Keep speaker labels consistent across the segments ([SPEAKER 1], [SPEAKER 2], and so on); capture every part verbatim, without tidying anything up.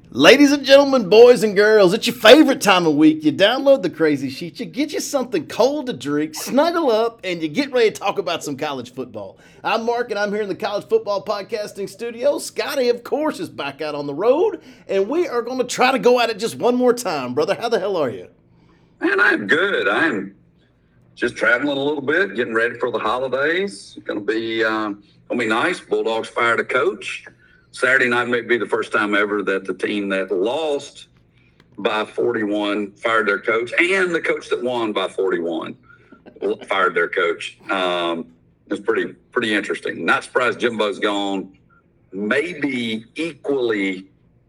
[SPEAKER 1] Ladies and gentlemen, boys and girls, it's your favorite time of week. You download the Crazy Sheet, you get you something cold to drink, snuggle up, and you get ready to talk about some college football. I'm Mark, and I'm here in the College Football Podcasting Studio. Scotty, of course, is back out on the road, and we are going to try to go at it just one more time. Brother, how the hell are you?
[SPEAKER 2] Man, I'm good. I'm just traveling a little bit, getting ready for the holidays. It's going to be um, going to be nice. Bulldogs fired a coach. Saturday night may be the first time ever that the team that lost by forty-one fired their coach, and the coach that won by forty-one fired their coach. Um, it's pretty pretty interesting. Not surprised Jimbo's gone. Maybe equally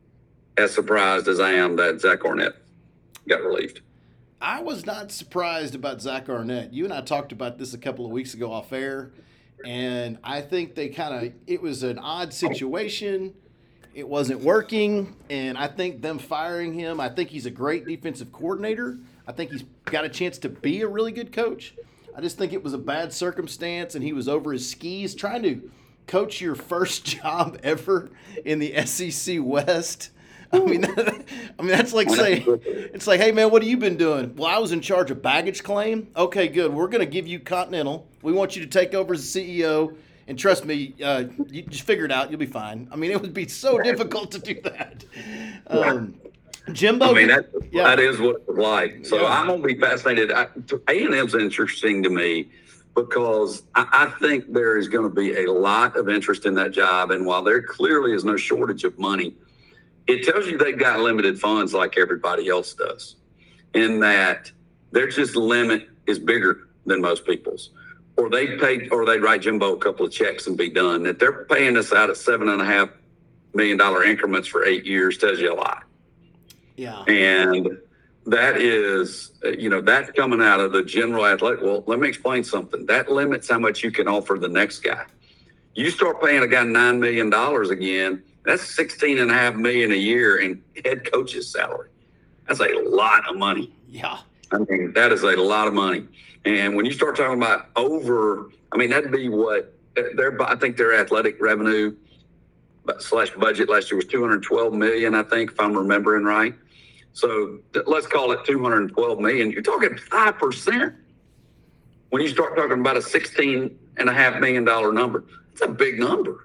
[SPEAKER 2] as surprised as I am that Zach Arnett got relieved.
[SPEAKER 1] I was not surprised about Zach Arnett. You and I talked about this a couple of weeks ago off air. And I think they kind of, it was an odd situation. It wasn't working. And I think them firing him, I think he's a great defensive coordinator. I think he's got a chance to be a really good coach. I just think it was a bad circumstance and he was over his skis trying to coach your first job ever in the S E C West. I mean, that, I mean that's like saying, it's like, hey, man, what have you been doing? Well, I was in charge of baggage claim. Okay, good. We're going to give you Continental. We want you to take over as the C E O. And trust me, uh, you just figure it out. You'll be fine. I mean, it would be so difficult to do that. Um, Jimbo.
[SPEAKER 2] I mean, that,
[SPEAKER 1] yeah.
[SPEAKER 2] that is what it's like. So
[SPEAKER 1] yeah.
[SPEAKER 2] I'm going to be fascinated. A and M's interesting to me because I, I think there is going to be a lot of interest in that job. And while there clearly is no shortage of money, it tells you they've got limited funds like everybody else does, in that their just limit is bigger than most people's. Or they pay, or they write Jimbo a couple of checks and be done. That they're paying us out at seven and a half million dollar increments for eight years tells you a lot.
[SPEAKER 1] Yeah.
[SPEAKER 2] And that is, you know, that's coming out of the general athletic. Well, let me explain something. That limits how much you can offer the next guy. You start paying a guy nine million dollars again. That's sixteen and a half million a year in head coach's salary. That's a lot of money.
[SPEAKER 1] Yeah.
[SPEAKER 2] I mean, that is a lot of money. And when you start talking about over, I mean, that'd be what their, I think their athletic revenue slash budget last year was two hundred twelve million, I think, if I'm remembering right. So let's call it two hundred twelve million. You're talking five percent when you start talking about a sixteen and a half million dollar number. It's a big number,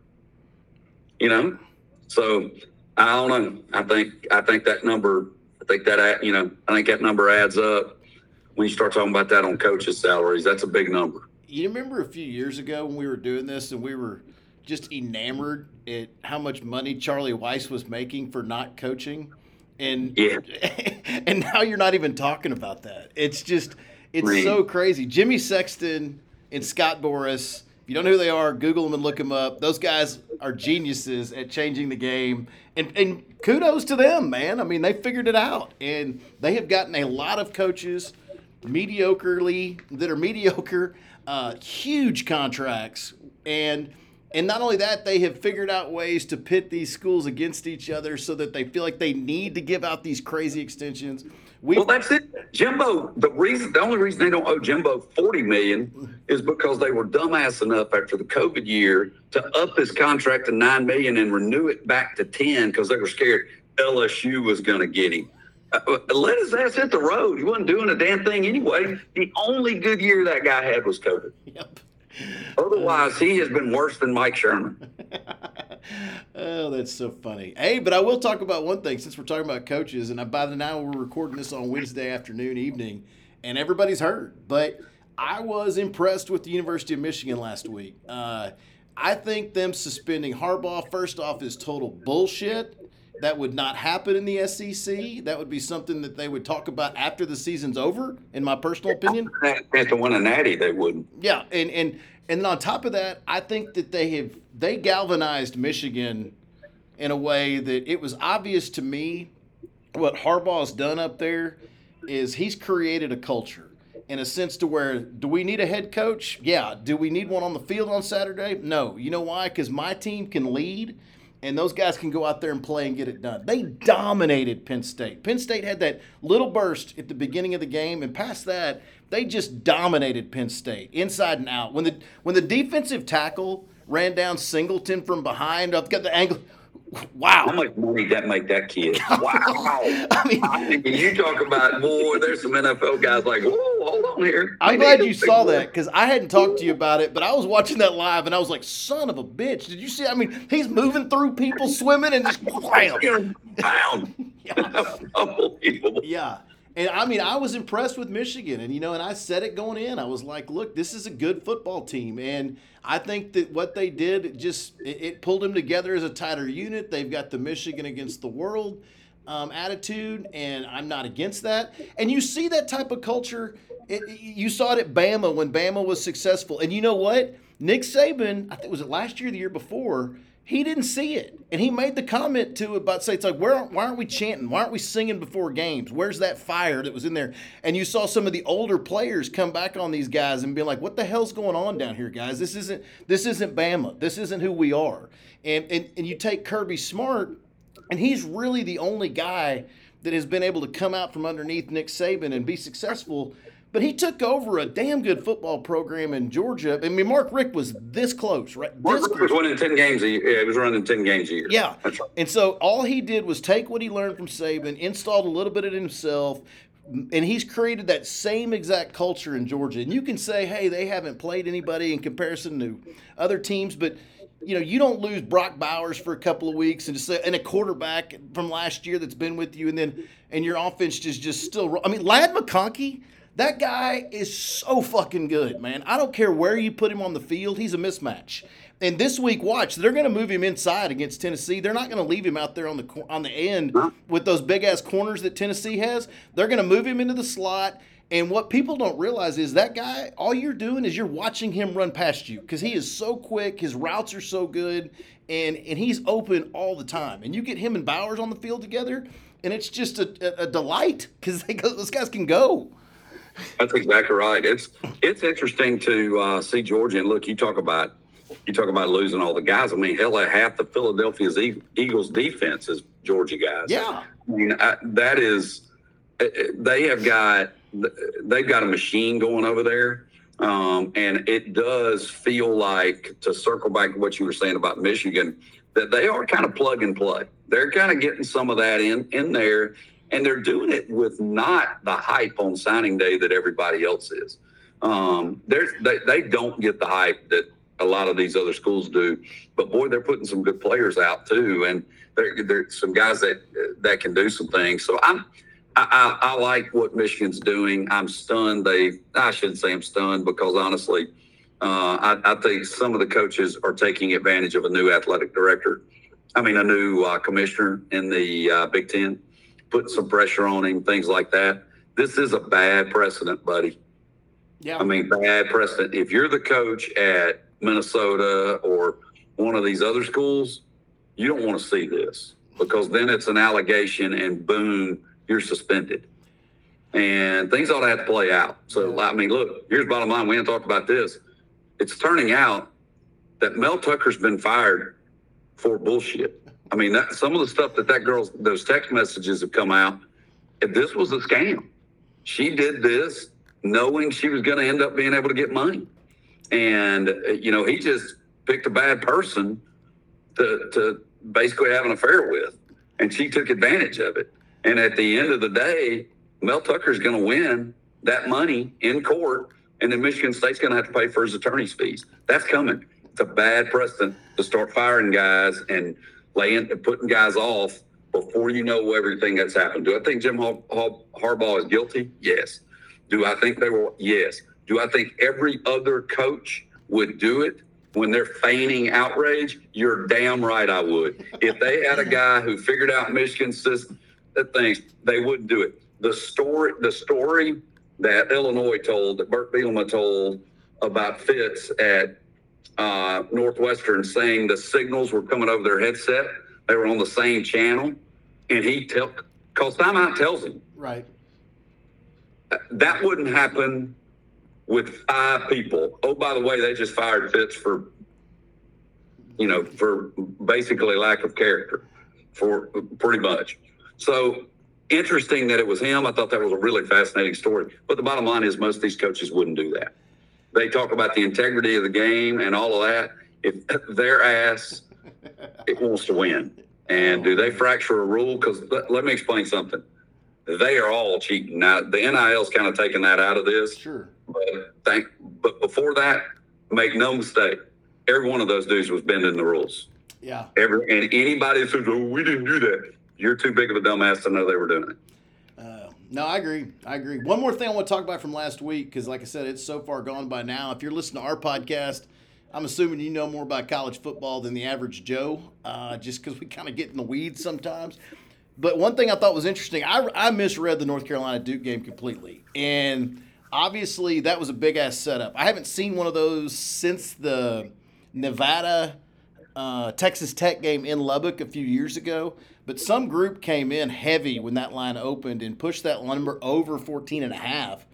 [SPEAKER 2] you know? So I don't know. I think I think that number. I think that you know. I think that number adds up when you start talking about that on coaches' salaries. That's a big number.
[SPEAKER 1] You remember a few years ago when we were doing this and we were just enamored at how much money Charlie Weiss was making for not coaching, and
[SPEAKER 2] yeah,
[SPEAKER 1] and now you're not even talking about that. It's just it's
[SPEAKER 2] Man.
[SPEAKER 1] so crazy. Jimmy Sexton and Scott Boras. If you don't know who they are, Google them and look them up. Those guys are geniuses at changing the game. And, and kudos to them, man. I mean, they figured it out. And they have gotten a lot of coaches mediocrely, that are mediocre, uh, huge contracts. And and not only that, they have figured out ways to pit these schools against each other so that they feel like they need to give out these crazy extensions. We've,
[SPEAKER 2] well, that's it. Jimbo, the reason, the only reason they don't owe Jimbo forty million dollars is because they were dumbass enough after the COVID year to up his contract to nine million dollars and renew it back to ten because they were scared L S U was going to get him. Uh, let his ass hit the road. He wasn't doing a damn thing anyway. The only good year that guy had was COVID.
[SPEAKER 1] Yep.
[SPEAKER 2] Otherwise, he has been worse than Mike Sherman.
[SPEAKER 1] Oh, that's so funny. Hey, but I will talk about one thing since we're talking about coaches, and by the now we're recording this on Wednesday afternoon, evening, and everybody's hurt. But I was impressed with the University of Michigan last week. Uh, I think them suspending Harbaugh, first off, is total bullshit. That would not happen in the S E C. That would be something that they would talk about after the season's over, in my personal opinion.
[SPEAKER 2] If to win a natty, they wouldn't.
[SPEAKER 1] Yeah, and and and then on top of that, I think that they have they galvanized Michigan in a way that it was obvious to me what Harbaugh's done up there is he's created a culture in a sense to where, do we need a head coach? Yeah. Do we need one on the field on Saturday? No. You know why? Because my team can lead. And those guys can go out there and play and get it done. They dominated Penn State. Penn State had that little burst at the beginning of the game, and past that, they just dominated Penn State, inside and out. When the when the defensive tackle ran down Singleton from behind, I've got the angle. Wow.
[SPEAKER 2] How much money did that make that kid? Wow.
[SPEAKER 1] I mean,
[SPEAKER 2] I mean, you talk about, boy, there's some N F L guys like, whoa, hold on here.
[SPEAKER 1] I'm
[SPEAKER 2] They
[SPEAKER 1] glad
[SPEAKER 2] need
[SPEAKER 1] you
[SPEAKER 2] this big
[SPEAKER 1] saw
[SPEAKER 2] boy.
[SPEAKER 1] that because I hadn't talked to you about it, but I was watching that live and I was like, son of a bitch. Did you see? I mean, he's moving through people swimming and just wham.
[SPEAKER 2] Pound.
[SPEAKER 1] Yeah.
[SPEAKER 2] Unbelievable.
[SPEAKER 1] Yeah. And I mean, I was impressed with Michigan. And, you know, and I said it going in. I was like, look, this is a good football team. And I think that what they did, it just, it, it pulled them together as a tighter unit. They've got the Michigan against the world um, attitude, and I'm not against that. And you see that type of culture. It, you saw it at Bama when Bama was successful. And you know what? Nick Saban, I think, was it last year or the year before, he didn't see it. And he made the comment to about say, it's like, where aren't, why aren't we chanting? Why aren't we singing before games? Where's that fire that was in there? And you saw some of the older players come back on these guys and be like, what the hell's going on down here, guys? This isn't this isn't Bama. This isn't who we are. And and, and you take Kirby Smart, and he's really the only guy that has been able to come out from underneath Nick Saban and be successful. But he took over a damn good football program in Georgia. I mean, Mark Richt was this close, right?
[SPEAKER 2] Mark
[SPEAKER 1] This
[SPEAKER 2] Richt was
[SPEAKER 1] close.
[SPEAKER 2] winning ten games a year. Yeah, he was running ten games a year.
[SPEAKER 1] Yeah.
[SPEAKER 2] That's right.
[SPEAKER 1] And so all he did was take what he learned from Saban, installed a little bit of it himself, and he's created that same exact culture in Georgia. And you can say, hey, they haven't played anybody in comparison to other teams, but you know, you don't lose Brock Bowers for a couple of weeks and just say, and a quarterback from last year that's been with you, and then and your offense just just still. I mean, Ladd McConkey. That guy is so fucking good, man. I don't care where you put him on the field. He's a mismatch. And this week, watch, they're going to move him inside against Tennessee. They're not going to leave him out there on the on the end with those big-ass corners that Tennessee has. They're going to move him into the slot. And what people don't realize is that guy, all you're doing is you're watching him run past you because he is so quick. His routes are so good. And, and he's open all the time. And you get him and Bowers on the field together, and it's just a, a, a delight because those guys can go.
[SPEAKER 2] That's exactly right. It's it's interesting to uh, see Georgia, and look, you talk about you talk about losing all the guys. I mean, hell, half the Philadelphia Eagles defense is Georgia guys.
[SPEAKER 1] Yeah,
[SPEAKER 2] I mean I, that is they have got they've got a machine going over there, um, and it does feel like, to circle back to what you were saying about Michigan, that they are kind of plug and play. They're kind of getting some of that in in there. And they're doing it with not the hype on signing day that everybody else is. Um, there's, they, they don't get the hype that a lot of these other schools do. But, boy, they're putting some good players out, too. And there, there's some guys that that can do some things. So I'm, I, I, I like what Michigan's doing. I'm stunned. They, I shouldn't say I'm stunned because, honestly, uh, I, I think some of the coaches are taking advantage of a new athletic director. I mean, a new uh, commissioner in the uh, Big Ten. Putting some pressure on him, things like that. This is a bad precedent, buddy.
[SPEAKER 1] Yeah.
[SPEAKER 2] I mean, bad precedent. If you're the coach at Minnesota or one of these other schools, you don't want to see this because then it's an allegation and boom, you're suspended. And things ought to have to play out. So, I mean, look, here's the bottom line. We haven't talked about this. It's turning out that Mel Tucker's been fired for bullshit. I mean, that, some of the stuff that that girl's, those text messages have come out, this was a scam. She did this knowing she was going to end up being able to get money. And, you know, he just picked a bad person to, to basically have an affair with. And she took advantage of it. And at the end of the day, Mel Tucker's going to win that money in court. And then Michigan State's going to have to pay for his attorney's fees. That's coming. It's a bad precedent to start firing guys and laying and putting guys off before you know everything that's happened. Do I think Jim Har- Har- Harbaugh is guilty? Yes. Do I think they were? Yes. Do I think every other coach would do it when they're feigning outrage? You're damn right I would. If they had a guy who figured out Michigan's system, that things, they wouldn't do it. The story, the story that Illinois told, that Burt Bielema told about Fitz at Uh, Northwestern, saying the signals were coming over their headset. They were on the same channel. And he tell, because timeout tells him.
[SPEAKER 1] Right.
[SPEAKER 2] That wouldn't happen with five people. Oh, by the way, they just fired Fitz for, you know, for basically lack of character, for pretty much. So interesting that it was him. I thought that was a really fascinating story. But the bottom line is most of these coaches wouldn't do that. They talk about the integrity of the game and all of that. If their ass it wants to win, And do they fracture a rule? Because let, let me explain something. They are all cheating. Now, the N I L's kind of taking that out of this.
[SPEAKER 1] Sure.
[SPEAKER 2] But, thank, but before that, make no mistake, every one of those dudes was bending the rules.
[SPEAKER 1] Yeah.
[SPEAKER 2] Every And anybody that says, oh, we didn't do that, you're too big of a dumbass to know they were doing it.
[SPEAKER 1] Uh, no, I agree. I agree. One more thing I want to talk about from last week, because like I said, it's so far gone by now. If you're listening to our podcast, I'm assuming you know more about college football than the average Joe, uh, just because we kind of get in the weeds sometimes. But one thing I thought was interesting, I, I misread the North Carolina Duke game completely. And obviously that was a big-ass setup. I haven't seen one of those since the Nevada uh, Texas Tech game in Lubbock a few years ago. But some group came in heavy when that line opened and pushed that number over fourteen and a half.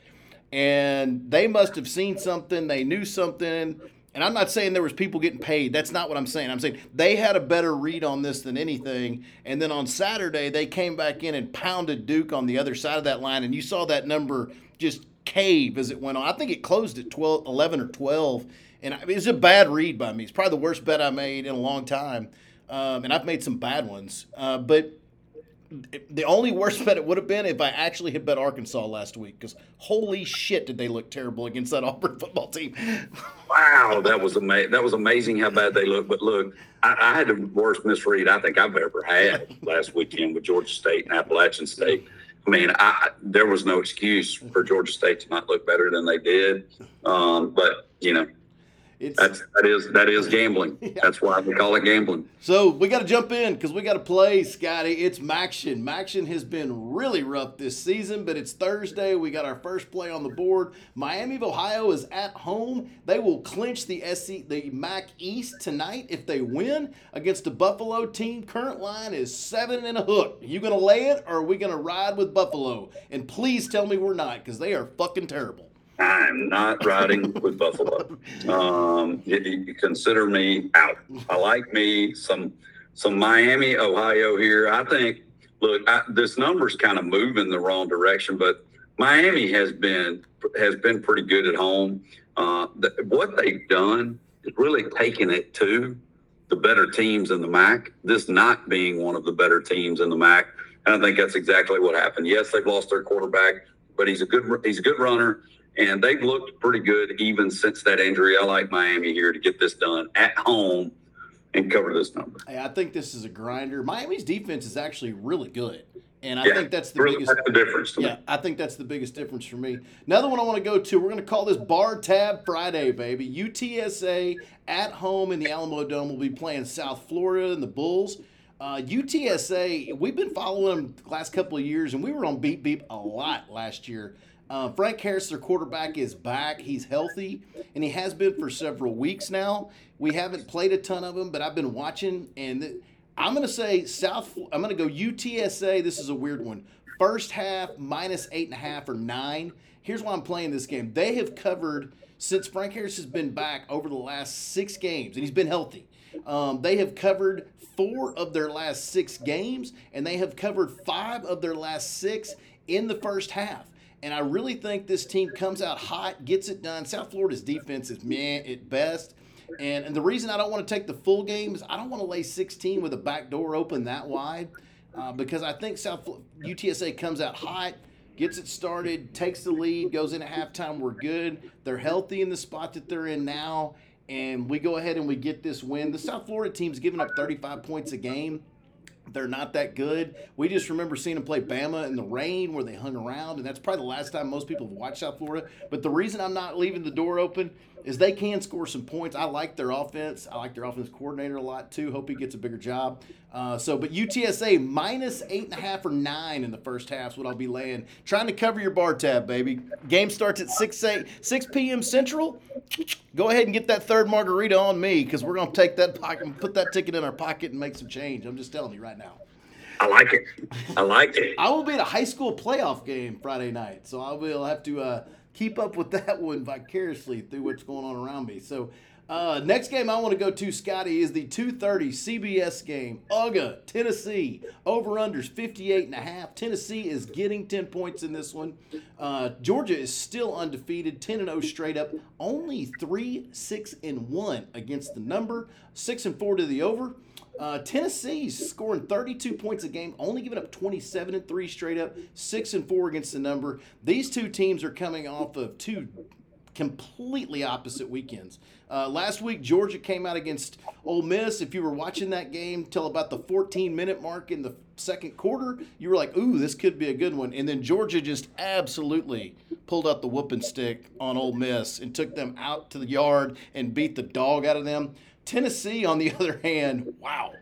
[SPEAKER 1] And they must have seen something. They knew something. And I'm not saying there was people getting paid. That's not what I'm saying. I'm saying they had a better read on this than anything. And then on Saturday, they came back in and pounded Duke on the other side of that line. And you saw that number just cave as it went on. I think it closed at twelve, eleven or twelve. And it was a bad read by me. It's probably the worst bet I made in a long time. Um, and I've made some bad ones. Uh, but the only worst bet it would have been if I actually had bet Arkansas last week, because holy shit did they look terrible against that Auburn football team.
[SPEAKER 2] Wow, that was amazing. That was amazing how bad they looked. But look, I, I had the worst misread I think I've ever had last weekend with Georgia State and Appalachian State. I mean, I, there was no excuse for Georgia State to not look better than they did. Um, but, you know, It's, That's that is that is gambling. Yeah. That's why we call it gambling.
[SPEAKER 1] So we got to jump in because we got to play, Scotty. It's Maction. Maction has been really rough this season, but it's Thursday. We got our first play on the board. Miami of Ohio is at home. They will clinch the S C, the M A C East tonight if they win against the Buffalo team. Current line is seven and a hook. Are you gonna lay it or are we gonna ride with Buffalo? And please tell me we're not, because they are fucking terrible.
[SPEAKER 2] I'm not riding with Buffalo. Um, you, you consider me out. I like me some some Miami, Ohio here. I think, look, I, this number's kind of moving the wrong direction, but Miami has been has been pretty good at home. Uh, the, what they've done is really taken it to the better teams in the M A C, this not being one of the better teams in the M A C. And I think that's exactly what happened. Yes, they've lost their quarterback, but he's a good he's a good runner. And they've looked pretty good even since that injury. I like Miami here to get this done at home and cover this number.
[SPEAKER 1] Hey, I think this is a grinder. Miami's defense is actually really good. And I
[SPEAKER 2] yeah,
[SPEAKER 1] think that's the
[SPEAKER 2] really
[SPEAKER 1] biggest
[SPEAKER 2] that's the difference. To
[SPEAKER 1] yeah,
[SPEAKER 2] me.
[SPEAKER 1] I think that's the biggest difference for me. Another one I want to go to, we're going to call this Bar Tab Friday, baby. U T S A at home in the Alamo Dome will be playing South Florida and the Bulls. Uh, U T S A, we've been following them the last couple of years, and we were on Beep Beep a lot last year. Uh, Frank Harris, their quarterback, is back. He's healthy, and he has been for several weeks now. We haven't played a ton of him, but I've been watching, and th- I'm going to say South. I'm going to go U T S A. This is a weird one. First half, minus eight and a half or nine. Here's why I'm playing this game. They have covered, since Frank Harris has been back over the last six games, and he's been healthy. Um, they have covered four of their last six games, and they have covered five of their last six in the first half. And I really think this team comes out hot, gets it done. South Florida's defense is meh at best. And, and the reason I don't want to take the full game is I don't want to lay sixteen with a back door open that wide uh, because I think South U T S A comes out hot, gets it started, takes the lead, goes in at halftime. We're good. They're healthy in the spot that they're in now. And we go ahead and we get this win. The South Florida team's giving up thirty-five points a game. They're not that good. We just remember seeing them play Bama in the rain where they hung around, and that's probably the last time most people have watched South Florida. But the reason I'm not leaving the door open is they can score some points. I like their offense. I like their offense coordinator a lot, too. Hope he gets a bigger job. Uh, so, but U T S A minus eight and a half or nine in the first half is what I'll be laying. Trying to cover your bar tab, baby. Game starts at six p.m. Central. Go ahead and get that third margarita on me because we're going to take that pocket, put that ticket in our pocket and make some change. I'm just telling you right now.
[SPEAKER 2] I like it. I like it.
[SPEAKER 1] I will be at a high school playoff game Friday night, so I will have to uh, keep up with that one vicariously through what's going on around me. So uh, next game I want to go to, Scotty, is the two thirty C B S game. U G A, Tennessee. Over-unders fifty-eight and a half. Tennessee is getting ten points in this one. Uh, Georgia is still undefeated, ten and oh straight up. Only three, six, and one against the number. six and four to the over. Uh, Tennessee's scoring thirty-two points a game, only giving up twenty-seven and three straight up, six and four against the number. These two teams are coming off of two completely opposite weekends. Uh, last week, Georgia came out against Ole Miss. If you were watching that game till about the fourteen-minute mark in the second quarter, you were like, ooh, this could be a good one. And then Georgia just absolutely pulled out the whooping stick on Ole Miss and took them out to the yard and beat the dog out of them. Tennessee, on the other hand, wow.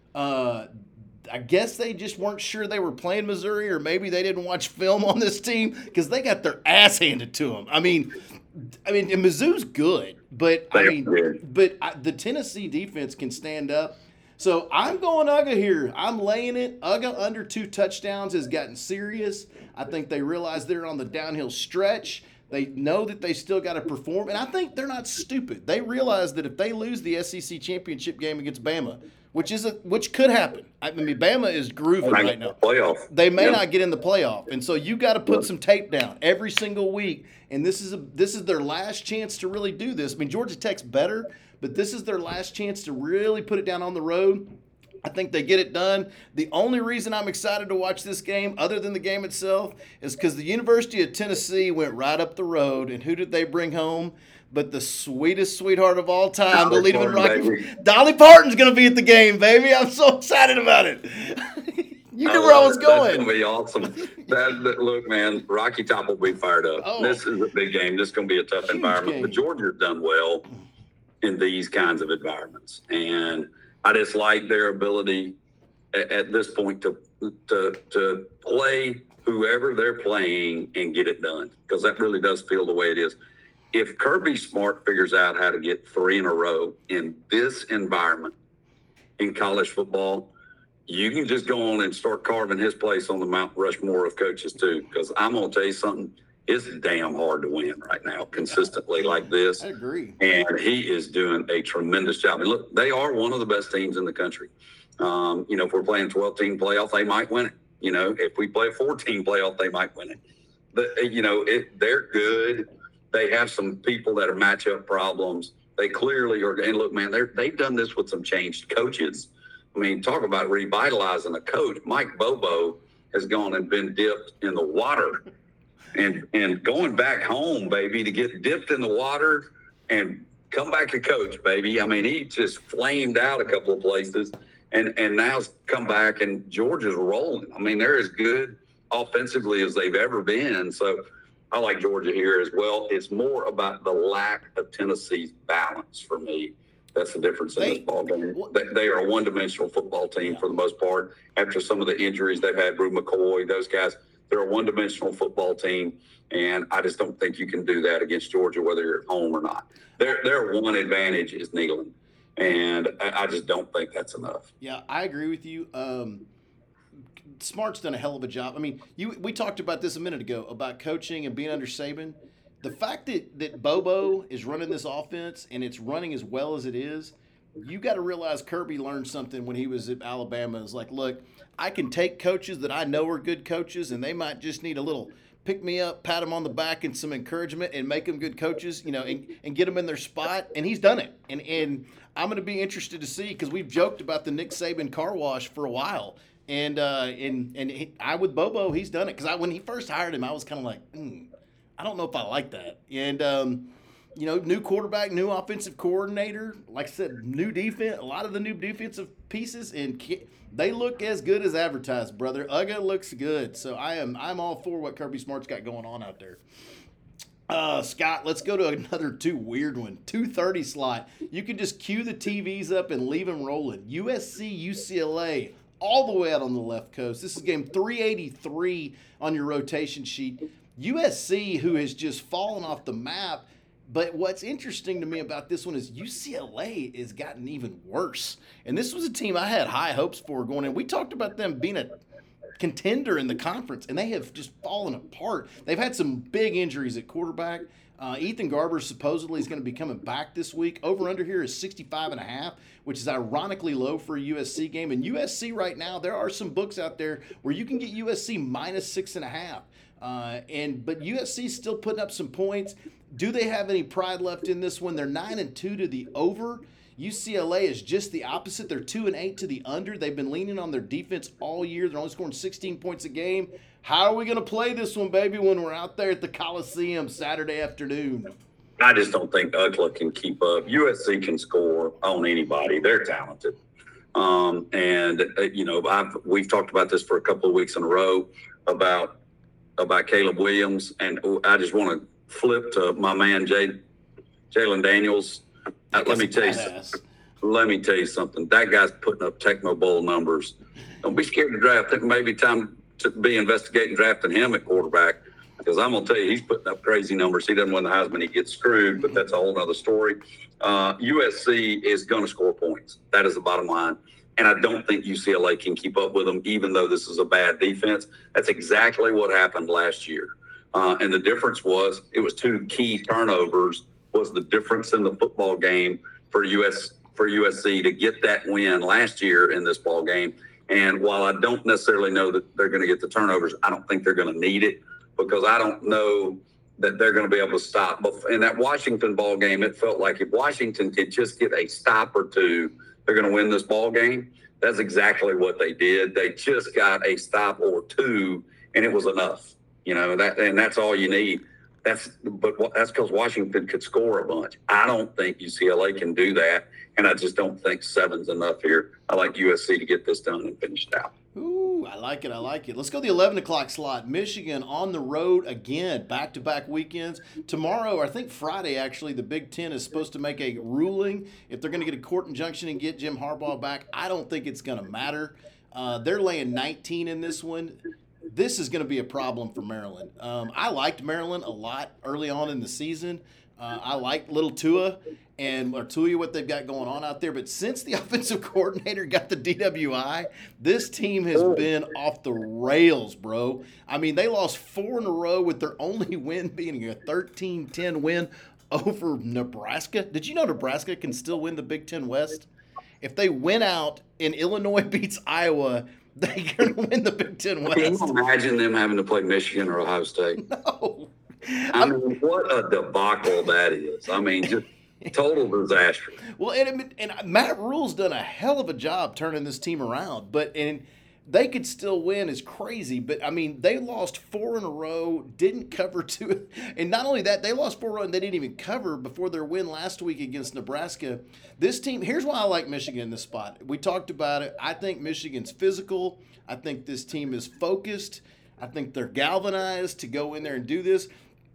[SPEAKER 1] Uh, I guess they just weren't sure they were playing Missouri, or maybe they didn't watch film on this team because they got their ass handed to them. I mean, I mean, and Mizzou's good, but I mean, but I, the Tennessee defense can stand up. So I'm going U G A here. I'm laying it. U G A under two touchdowns has gotten serious. I think they realize they're on the downhill stretch. They know that they still got to perform, and I think they're not stupid. They realize that if they lose the S E C championship game against Bama, which is a, which could happen. I mean, Bama is grooving right now.
[SPEAKER 2] Playoff.
[SPEAKER 1] They may
[SPEAKER 2] yeah.
[SPEAKER 1] not get in the playoff, and so you got to put some tape down every single week. And this is a this is their last chance to really do this. I mean, Georgia Tech's better, but this is their last chance to really put it down on the road. I think they get it done. The only reason I'm excited to watch this game, other than the game itself, is because the University of Tennessee went right up the road, and who did they bring home? But the sweetest sweetheart of all time,
[SPEAKER 2] Dolly
[SPEAKER 1] the lead
[SPEAKER 2] Parton,
[SPEAKER 1] rock. Dolly Parton's going to be at the game, baby. I'm so excited about it. You knew I where I was
[SPEAKER 2] it.
[SPEAKER 1] going.
[SPEAKER 2] That's going to be awesome. that, that, look, man, Rocky Top will be fired up. Oh, this is a big game. This is going to be a tough environment. Game. But Georgia's done well in these kinds of environments. And I just like their ability at, at this point to, to, to play whoever they're playing and get it done, because that really does feel the way it is. If Kirby Smart figures out how to get three in a row in this environment in college football, you can just go on and start carving his place on the Mount Rushmore of coaches too. Because I'm going to tell you something, it's damn hard to win right now consistently like this.
[SPEAKER 1] I agree.
[SPEAKER 2] And he is doing a tremendous job. And look, they are one of the best teams in the country. Um, you know, if we're playing twelve-team playoff, they might win it. You know, if we play a fourteen playoff, they might win it. But, you know, it, they're good. They have some people that are matchup problems. They clearly are. And look, man, they're, they've done this with some changed coaches. I mean, talk about revitalizing a coach. Mike Bobo has gone and been dipped in the water and, and going back home, baby, to get dipped in the water and come back to coach, baby. I mean, he just flamed out a couple of places and, and now's come back and Georgia's rolling. I mean, they're as good offensively as they've ever been. So, I like Georgia here as well. It's more about the lack of Tennessee's balance for me. That's the difference in
[SPEAKER 1] they,
[SPEAKER 2] this ball game. They, they are a one-dimensional football team yeah. for the most part. After some of the injuries they've had, Brew McCoy, those guys, they're a one-dimensional football team, and I just don't think you can do that against Georgia, whether you're at home or not. Their their one advantage is Neyland, and I, I just don't think that's enough.
[SPEAKER 1] Yeah, I agree with you. Um, Smart's done a hell of a job. I mean, you we talked about this a minute ago about coaching and being under Saban. The fact that, that Bobo is running this offense and it's running as well as it is, you got to realize Kirby learned something when he was at Alabama. It's like, look, I can take coaches that I know are good coaches and they might just need a little pick me up, pat them on the back and some encouragement and make them good coaches, you know, and, and get them in their spot. And he's done it. And, and I'm going to be interested to see, because we've joked about the Nick Saban car wash for a while. And uh, and and he, I with Bobo, he's done it. Because I when he first hired him, I was kind of like, mm, I don't know if I like that. And um, you know, new quarterback, new offensive coordinator. Like I said, new defense. A lot of the new defensive pieces, and they look as good as advertised, brother. U G A looks good. So I am I'm all for what Kirby Smart's got going on out there. Uh, Scott, let's go to another two weird one. two thirty slot. You can just cue the T Vs up and leave them rolling. U S C, U C L A. All the way out on the left coast. This is game three eighty-three on your rotation sheet. U S C, who has just fallen off the map, but what's interesting to me about this one is U C L A has gotten even worse. And this was a team I had high hopes for going in. We talked about them being a contender in the conference, and they have just fallen apart. They've had some big injuries at quarterback. Uh, Ethan Garber supposedly is going to be coming back this week. Over under here is sixty-five and a half, which is ironically low for a U S C game. And U S C right now, there are some books out there where you can get U S C minus six and a half. Uh, and but U S C is still putting up some points. Do they have any pride left in this one? They're nine and two to the over. U C L A is just the opposite. They're two and eight to the under. They've been leaning on their defense all year. They're only scoring sixteen points a game. How are we going to play this one, baby, when we're out there at the Coliseum Saturday afternoon?
[SPEAKER 2] I just don't think U C L A can keep up. U S C can score on anybody. They're talented. Um, and, uh, you know, I've, we've talked about this for a couple of weeks in a row about about Caleb Williams. And I just want to flip to my man, Jay, Jalen Daniels. Uh, let me tell you something. Let me tell you something. That guy's putting up Tecmo Bowl numbers. Don't be scared to draft. It may be time to be investigating drafting him at quarterback, because I'm going to tell you, he's putting up crazy numbers. He doesn't win the Heisman. He gets screwed, but that's a whole other story. Uh, U S C is going to score points. That is the bottom line. And I don't think U C L A can keep up with them, even though this is a bad defense. That's exactly what happened last year. Uh, and the difference was it was two key turnovers was the difference in the football game for U S for U S C to get that win last year in this ball game. And while I don't necessarily know that they're going to get the turnovers, I don't think they're going to need it, because I don't know that they're going to be able to stop. But in that Washington ball game, it felt like if Washington could just get a stop or two, they're going to win this ball game. That's exactly what they did. They just got a stop or two, and it was enough. You know, that, and that's all you need. That's but that's because Washington could score a bunch. I don't think U C L A can do that, and I just don't think seven's enough here. I like U S C to get this done and finished out.
[SPEAKER 1] Ooh, I like it. I like it. Let's go to the eleven o'clock slot. Michigan on the road again, back-to-back weekends. Tomorrow, I think Friday, actually, the Big Ten is supposed to make a ruling if they're going to get a court injunction and get Jim Harbaugh back. I don't think it's going to matter. Uh, they're laying nineteen in this one. This is going to be a problem for Maryland. Um, I liked Maryland a lot early on in the season. Uh, I like little Tua and or Tua, what they've got going on out there. But since the offensive coordinator got the D W I, this team has been off the rails, bro. I mean, they lost four in a row with their only win being a thirteen ten win over Nebraska. Did you know Nebraska can still win the Big Ten West? If they win out and Illinois beats Iowa, they're going to win the Big Ten West.
[SPEAKER 2] Can you imagine them having to play Michigan or Ohio State?
[SPEAKER 1] No.
[SPEAKER 2] I mean, what a debacle that is. I mean, just total disaster.
[SPEAKER 1] Well, and, and Matt Rule's done a hell of a job turning this team around, but and they could still win is crazy. But, I mean, they lost four in a row, didn't cover two. And not only that, they lost four in a row and they didn't even cover before their win last week against Nebraska. This team, here's why I like Michigan in this spot. We talked about it. I think Michigan's physical. I think this team is focused. I think they're galvanized to go in there and do this.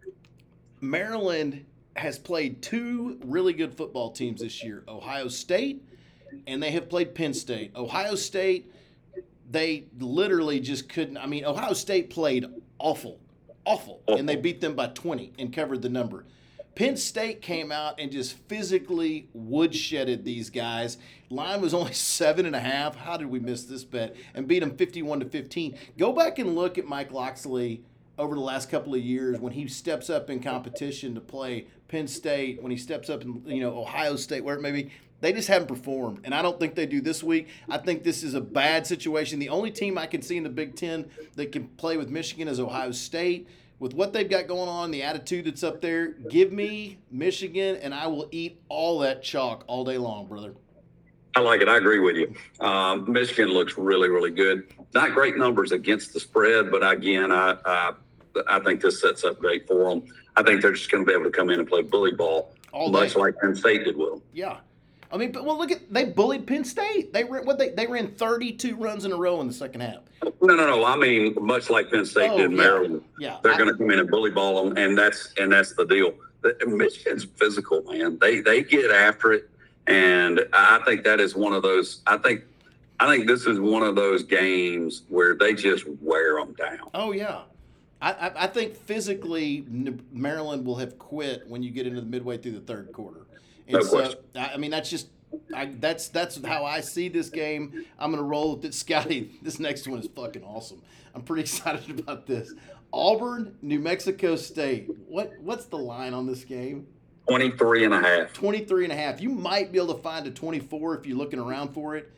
[SPEAKER 1] Maryland has played two really good football teams this year, Ohio State, and they have played Penn State. Ohio State, they literally just couldn't. I mean, Ohio State played awful, awful, and they beat them by twenty and covered the number. Penn State came out and just physically woodshedded these guys. Line was only seven and a half. How did we miss this bet? And beat them fifty-one to fifteen. Go back and look at Mike Locksley over the last couple of years when he steps up in competition to play Penn State, when he steps up in, you know, Ohio State, where it may be. They just haven't performed, and I don't think they do this week. I think this is a bad situation. The only team I can see in the Big Ten that can play with Michigan is Ohio State. With what they've got going on, the attitude that's up there, give me Michigan, and I will eat all that chalk all day long, brother.
[SPEAKER 2] I like it. I agree with you. Um, Michigan looks really, really good. Not great numbers against the spread, but again, I I, I think this sets up great for them. I think they're just going to be able to come in and play bully ball, all much like Penn State did with them.
[SPEAKER 1] Yeah. I mean, but well, look at they bullied Penn State. They ran what they they ran thirty-two runs in a row in the second half.
[SPEAKER 2] No, no, no. I mean, much like Penn State
[SPEAKER 1] oh,
[SPEAKER 2] did
[SPEAKER 1] yeah.
[SPEAKER 2] Maryland.
[SPEAKER 1] Yeah,
[SPEAKER 2] they're
[SPEAKER 1] I,
[SPEAKER 2] going to come in and bully ball them, and that's and that's the deal. Michigan's physical, man. They they get after it, and I think that is one of those. I think I think this is one of those games where they just wear them down.
[SPEAKER 1] Oh yeah. I, I, I think physically Maryland will have quit when you get into the midway through the third quarter. And
[SPEAKER 2] no
[SPEAKER 1] so,
[SPEAKER 2] question.
[SPEAKER 1] I mean, that's just I, that's that's how I see this game. I'm gonna roll with it, Scotty. This next one is fucking awesome. I'm pretty excited about this. Auburn, New Mexico State. What what's the line on this game?
[SPEAKER 2] twenty-three and a half.
[SPEAKER 1] twenty-three and a half. You might be able to find a twenty-four if you're looking around for it.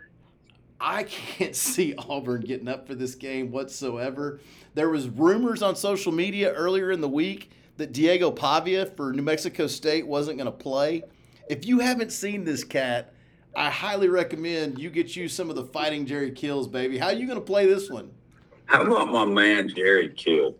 [SPEAKER 1] I can't see Auburn getting up for this game whatsoever. There was rumors on social media earlier in the week that Diego Pavia for New Mexico State wasn't going to play. If you haven't seen this cat, I highly recommend you get you some of the Fighting Jerry Kills, baby. How are you going to play this one?
[SPEAKER 2] How about my man Jerry Kill?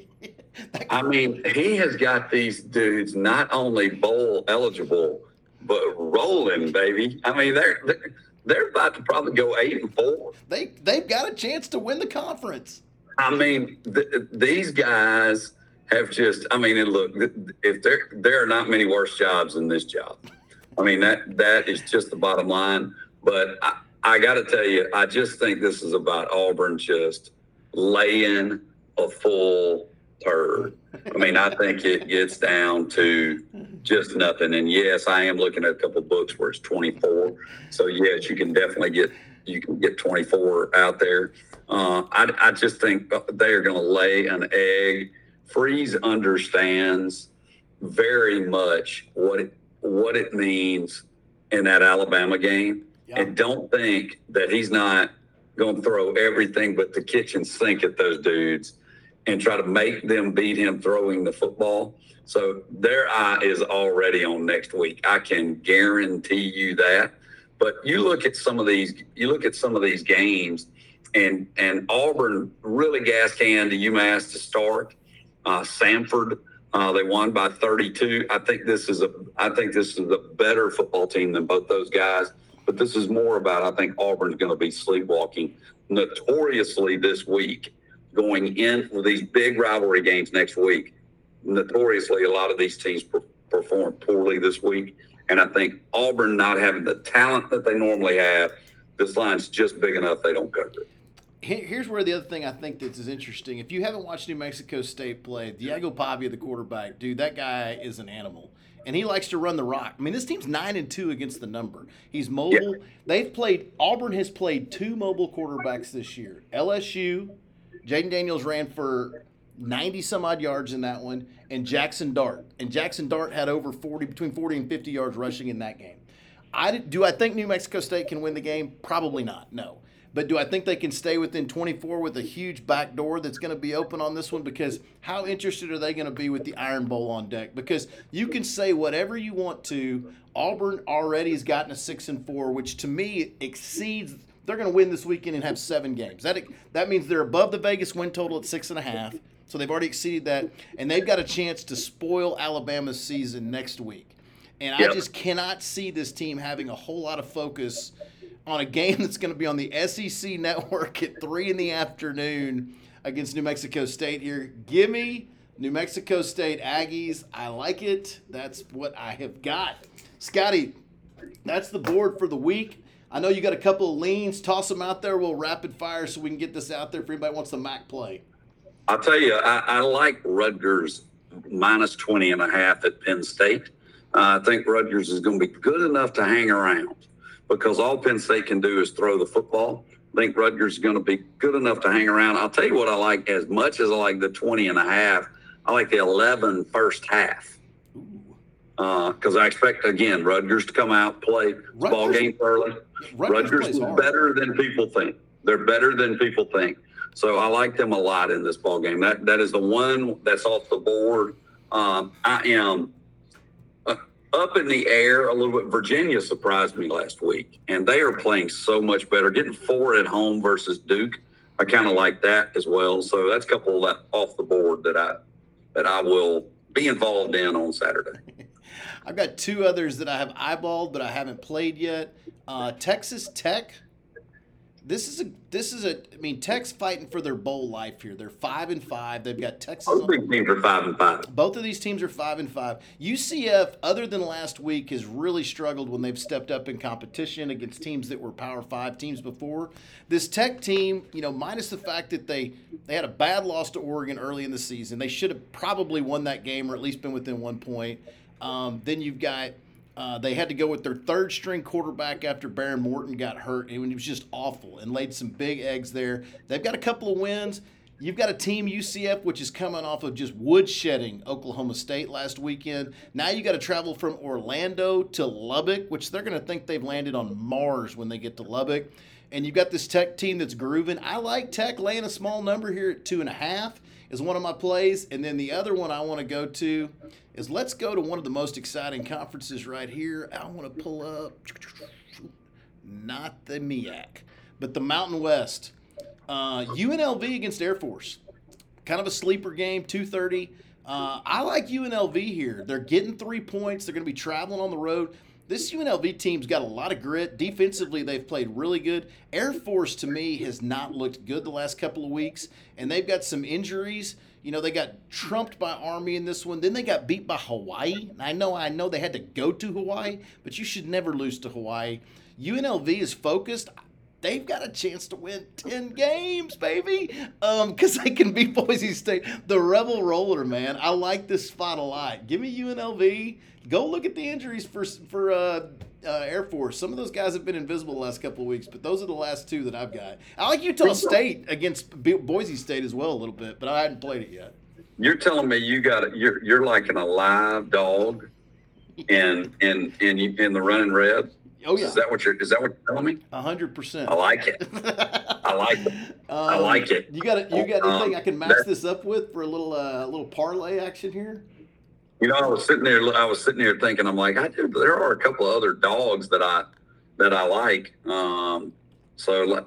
[SPEAKER 2] I mean, he has got these dudes not only bowl eligible, but rolling, baby. I mean, they're they're, they're about to probably go eight and four.
[SPEAKER 1] They they've got a chance to win the conference.
[SPEAKER 2] I mean, th- these guys have just. I mean, and look, if there there are not many worse jobs than this job. I mean, that that is just the bottom line. But I, I got to tell you, I just think this is about Auburn just laying a full turd. I mean, I think it gets down to just nothing. And yes, I am looking at a couple of books where it's twenty-four. So yes, you can definitely get you can get twenty-four out there. Uh, I, I just think they are going to lay an egg. Freeze understands very much what it, what it means in that Alabama game,
[SPEAKER 1] Yeah.
[SPEAKER 2] and don't think that he's not going to throw everything but the kitchen sink at those dudes and try to make them beat him throwing the football. So their eye is already on next week. I can guarantee you that. But you look at some of these, you look at some of these games, and and Auburn really gas canned to UMass to start. Uh, Samford, uh, they won by thirty-two. I think this is a, I think this is a better football team than both those guys. But this is more about, I think Auburn's going to be sleepwalking notoriously this week, going in with these big rivalry games next week. Notoriously, a lot of these teams per- perform poorly this week. And I think Auburn not having the talent that they normally have, this line's just big enough they don't cover it.
[SPEAKER 1] Here's where the other thing I think that is interesting. If you haven't watched New Mexico State play, Diego Pavia, the quarterback, dude, that guy is an animal. And he likes to run the rock. I mean, this team's nine and two against the number. He's mobile.
[SPEAKER 2] Yeah.
[SPEAKER 1] They've played Auburn has played two mobile quarterbacks this year. L S U, Jaden Daniels ran for ninety some odd yards in that one, and Jackson Dart. And Jackson Dart had over forty, between forty and fifty yards rushing in that game. I do I think New Mexico State can win the game? Probably not. No. But do I think they can stay within twenty-four with a huge back door that's going to be open on this one? Because how interested are they going to be with the Iron Bowl on deck? Because you can say whatever you want to. Auburn already has gotten a six and four, which to me exceeds. They're going to win this weekend and have seven games. That that means they're above the Vegas win total at six and a half. So they've already exceeded that, and they've got a chance to spoil Alabama's season next week. And
[SPEAKER 2] Yep.
[SPEAKER 1] I just cannot see this team having a whole lot of focus on a game that's going to be on the S E C network at three in the afternoon against New Mexico State here. Give me New Mexico State Aggies. I like it. That's what I have got. Scotty, that's the board for the week. I know you got a couple of leans. Toss them out there. We'll rapid fire so we can get this out there for anybody who wants the M A C play.
[SPEAKER 2] I'll tell you, I, I like Rutgers minus twenty and a half at Penn State. Uh, I think Rutgers is going to be good enough to hang around, because all Penn State can do is throw the football. I think Rutgers is going to be good enough to hang around. I'll tell you what I like, as much as I like the twenty and a half, I like the eleven first half. Because uh, I expect, again, Rutgers to come out, play
[SPEAKER 1] Rutgers,
[SPEAKER 2] ball game early.
[SPEAKER 1] Rutgers,
[SPEAKER 2] Rutgers is better than people think. They're better than people think. So I like them a lot in this ball game. That That is the one that's off the board. Um, I am up in the air a little bit. Virginia surprised me last week, and they are playing so much better. Getting four at home versus Duke, I kind of like that as well. So that's a couple of that off the board that I that I will be involved in on Saturday.
[SPEAKER 1] I've got two others that I have eyeballed but I haven't played yet. Uh, Texas Tech. This is a this is a I mean Tech's fighting for their bowl life here. They're five and five. They've got Texas.
[SPEAKER 2] Both big teams are five and five.
[SPEAKER 1] Both of these teams are five and five. U C F, other than last week, has really struggled when they've stepped up in competition against teams that were Power Five teams before. This Tech team, you know, minus the fact that they they had a bad loss to Oregon early in the season, they should have probably won that game or at least been within one point. Um, then you've got. Uh, they had to go with their third string quarterback after Baron Morton got hurt, and it was just awful and laid some big eggs there. They've got a couple of wins. You've got a team, U C F, which is coming off of just woodshedding Oklahoma State last weekend. Now you got to travel from Orlando to Lubbock, which they're going to think they've landed on Mars when they get to Lubbock. And you've got this Tech team that's grooving. I like Tech laying a small number here at two and a half. is one of my plays. And then the other one I want to go to is let's go to one of the most exciting conferences right here. I want to pull up, not the M E A C, but the Mountain West. Uh, U N L V against Air Force. Kind of a sleeper game, two thirty. Uh, I like U N L V here. They're getting three points. They're going to be traveling on the road. This U N L V team's got a lot of grit. Defensively, they've played really good. Air Force, to me, has not looked good the last couple of weeks, and they've got some injuries. You know, they got trumped by Army in this one. Then they got beat by Hawaii. I know, I know they had to go to Hawaii, but you should never lose to Hawaii. U N L V is focused. They've got a chance to win ten games, baby, um, because they can beat Boise State. The Rebel Roller, man. I like this spot a lot. Give me U N L V. Go look at the injuries for for uh, uh, Air Force. Some of those guys have been invisible the last couple of weeks, but those are the last two that I've got. I like Utah State against Boise State as well a little bit, but I hadn't played it yet.
[SPEAKER 2] You're telling me you got it. You're you're like an alive dog, in in in in the running red.
[SPEAKER 1] Oh yeah.
[SPEAKER 2] Is that what you're? Is that what you're telling me?
[SPEAKER 1] A hundred percent.
[SPEAKER 2] I like it. I like it. Um, I like it.
[SPEAKER 1] You got it. You got anything
[SPEAKER 2] um,
[SPEAKER 1] I can match that, this up with for a little uh, little parlay action here?
[SPEAKER 2] You know, I was sitting there. I was sitting there thinking, I'm like, I do. There are a couple of other dogs that I that I like. Um, so,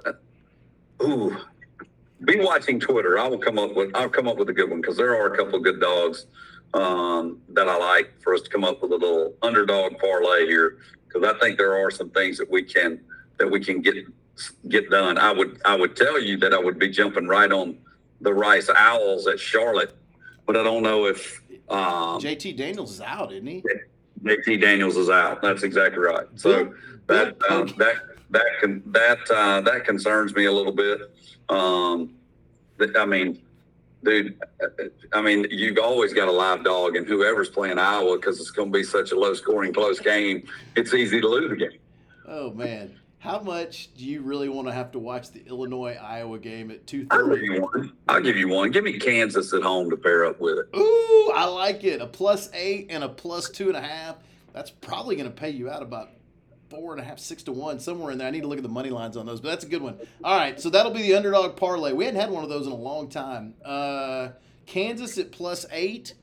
[SPEAKER 2] ooh, be watching Twitter. I will come up with. I'll come up with a good one because there are a couple of good dogs um, that I like for us to come up with a little underdog parlay here. Because I think there are some things that we can that we can get get done. I would I would tell you that I would be jumping right on the Rice Owls at Charlotte, but I don't know if um,
[SPEAKER 1] J T Daniels is out, isn't he?
[SPEAKER 2] J T Daniels is out. That's exactly right. So that uh, that that can that uh, that concerns me a little bit. Um, I mean, dude, I mean, you've always got a live dog, and whoever's playing Iowa, because it's going to be such a low-scoring, close game, it's easy to lose a game.
[SPEAKER 1] Oh, man. How much do you really want to have to watch the Illinois-Iowa game at two
[SPEAKER 2] I'll
[SPEAKER 1] thirty?
[SPEAKER 2] give you one. I'll give you one. Give me Kansas at home to pair up with it.
[SPEAKER 1] Ooh, I like it. A plus eight and a plus two and a half. That's probably going to pay you out about four and a half, six to one, somewhere in there. I need to look at the money lines on those, but that's a good one. All right, so that'll be the underdog parlay. We hadn't had one of those in a long time. Uh, Kansas at plus eight,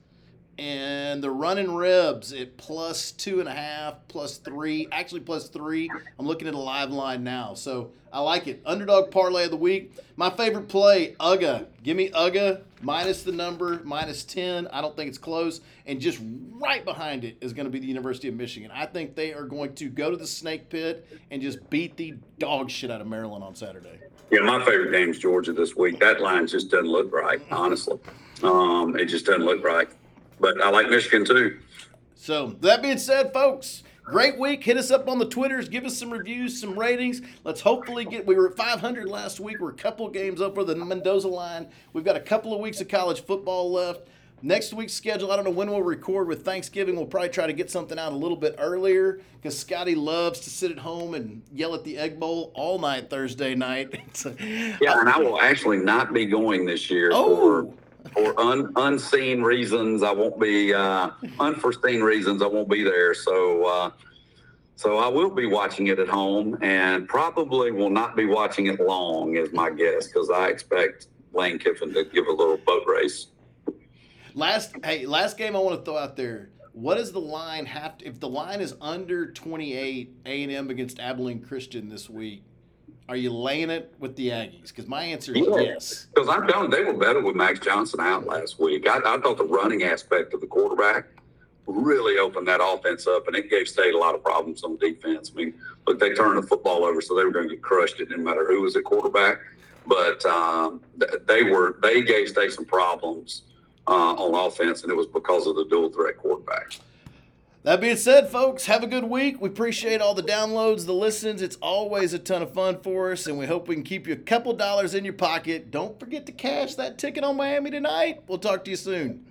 [SPEAKER 1] and the Running Rebs at plus two and a half, plus three, actually plus three. I'm looking at a live line now, so I like it. Underdog parlay of the week. My favorite play, U G A. Give me U G A minus the number, minus ten. I don't think it's close. And just right behind it is going to be the University of Michigan. I think they are going to go to the snake pit and just beat the dog shit out of Maryland on Saturday.
[SPEAKER 2] Yeah, my favorite game is Georgia this week. That line just doesn't look right, honestly. Um, it just doesn't look right. But I like Michigan too.
[SPEAKER 1] So that being said, folks, great week. Hit us up on the Twitters. Give us some reviews, some ratings. Let's hopefully get – we were at five hundred last week. We're a couple of games up for the Mendoza line. We've got a couple of weeks of college football left. Next week's schedule, I don't know when we'll record with Thanksgiving. We'll probably try to get something out a little bit earlier because Scotty loves to sit at home and yell at the Egg Bowl all night Thursday night. So,
[SPEAKER 2] yeah, and I will actually not be going this year
[SPEAKER 1] oh.
[SPEAKER 2] for – For un, unseen reasons, I won't be, uh, unforeseen reasons, I won't be there. So, uh, so I will be watching it at home and probably will not be watching it long, is my guess, because I expect Lane Kiffin to give a little boat race.
[SPEAKER 1] Last, hey, last game I want to throw out there. What does the line have to, if the line is under twenty-eight, A and M against Abilene Christian this week, are you laying it with the Aggies? Because my answer is
[SPEAKER 2] yeah,
[SPEAKER 1] yes.
[SPEAKER 2] Because I'm telling you, they were better with Max Johnson out last week. I, I thought the running aspect of the quarterback really opened that offense up, and it gave State a lot of problems on defense. I mean, look, they turned the football over, so they were going to get crushed. It didn't matter who was at quarterback. But um, they were they gave State some problems uh, on offense, and it was because of the dual threat quarterback.
[SPEAKER 1] That being said, folks, have a good week. We appreciate all the downloads, the listens. It's always a ton of fun for us, and we hope we can keep you a couple dollars in your pocket. Don't forget to cash that ticket on Miami tonight. We'll talk to you soon.